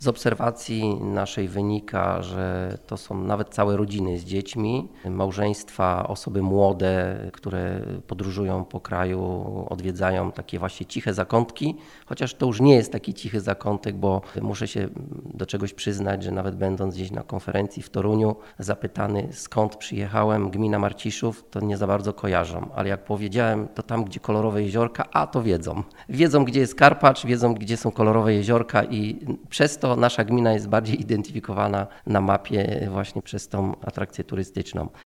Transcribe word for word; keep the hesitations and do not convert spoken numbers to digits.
Z obserwacji naszej wynika, że to są nawet całe rodziny z dziećmi, małżeństwa, osoby młode, które podróżują po kraju, odwiedzają takie właśnie ciche zakątki, chociaż to już nie jest taki cichy zakątek, bo muszę się do czegoś przyznać, że nawet będąc gdzieś na konferencji w Toruniu, zapytany skąd przyjechałem, gmina Marciszów, to nie za bardzo kojarzą, ale jak powiedziałem, to tam, gdzie kolorowe jeziorka, a to wiedzą. Wiedzą, gdzie jest Karpacz, wiedzą, gdzie są kolorowe jeziorka i przez to nasza gmina jest bardziej identyfikowana na mapie właśnie przez tą atrakcję turystyczną.